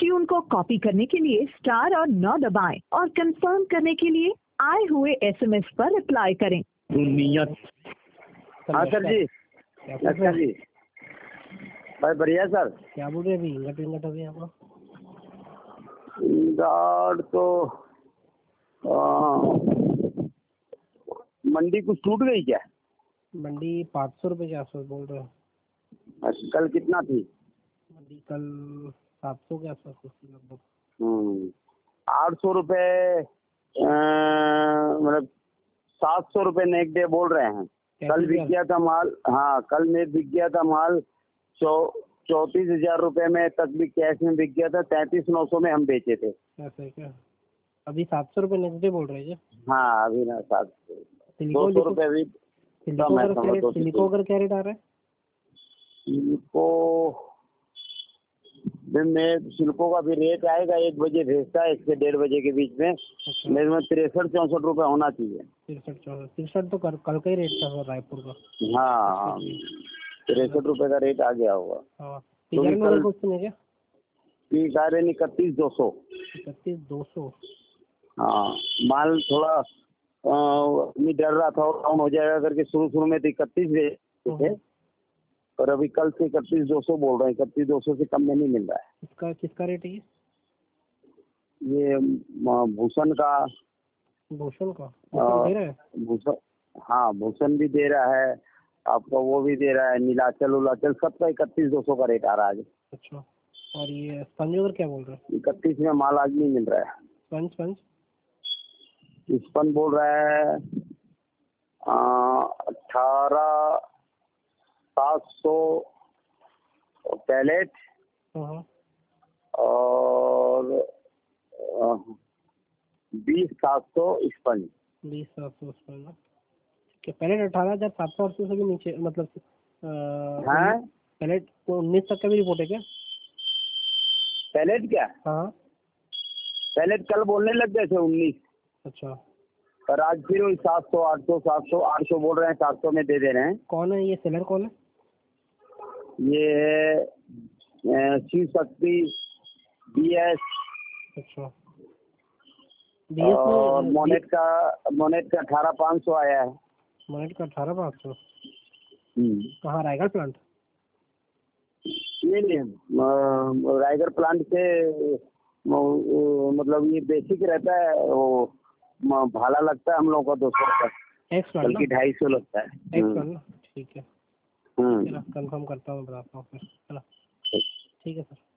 Tune को copy करने के लिए स्टार और 9 दबाएं और कंफर्म करने के लिए आए हुए एसएमएस पर रिप्लाई करें। दुनिया। हाँ सर जी। अच्छा जी भाई बढ़िया सर। क्या बोल रहे अभी इंगट विंगट अभी आपको? गार्ड तो मंडी कुछ टूट गई क्या? मंडी 500 रुपये के आसपास बोल रहे हो। अच्छा, कल कितना थी? मंडी कल 700 के आसपास थी लगभग। 800 रुपये मतलब 700 रुपये नेक्स्ट डे बोल रहे हैं। कल बिक गया था माल। हाँ कल में बिक गया था माल 34,000 रुपये में तक भी कैश में बिक गया था। 33,900 में हम बेचे थे। ऐसा है क्या? अभी 700 रुपये नेक्स्ट डे बोल रहे हैं? हाँ अभी ना 200 रुपये अभी सिलिको अगर क्या रेट आ रहा है? सिल्को का भी रेट आएगा। 1 बजे भेजता है, 1 से 1:30 बजे के बीच में। अच्छा। मेरे में 63-64 रुपये होना चाहिए। 63 तो कल का ही रेट था सर रायपुर का। हाँ 63 रुपये का रेट आ गया होगा। पीक आ रहे 31,200। 31,200। हाँ माल थोड़ा नहीं डर रहा था और डाउन हो जाएगा करके शुरू में तो 31 भेजते थे, और अभी कल से 31,200 बोल रहे हैं। 31,200 से कम में नहीं मिल रहा है। किसका रेट है ये भूषण का। भूषण दे रहा है? भूषण, हाँ भूषण भी दे रहा है आपका, वो भी दे रहा है। नीलाचल उलाचल सबका 31,200 का रेट आ रहा है आज। अच्छा। और ये स्पंज वगैरह क्या बोल रहे हैं? 31 में माल आज नहीं मिल रहा है। स्पंज स्पंज बोल रहा है 18,700 पैलेट और 20,700 स्पंज। 20,700 स्पंज। पैलेट 18,700 से भी नीचे मतलब पैलेट को 19 तक का भी रिपोर्ट है क्या? पैलेट क्या? हाँ पैलेट कल बोलने लग गए थे 19। अच्छा। पर आज फिर वही 700 800 बोल रहे हैं। 700 में दे दे रहे हैं। कौन है ये सेलर? कौन है ये? शिव शक्ति BS। अच्छा। और मोनेट का 18,500 आया है। मोनेट का 18,500। कहाँ? रायगढ़ प्लांट? नहीं रायगढ़ प्लांट से मतलब ये बेसिक रहता है। वो भाला लगता है हम लोग का 200 का, बल्कि 250 लगता है। ठीक है। कंफर्म करता हूँ, बताता हूँ फिर। ठीक है सर।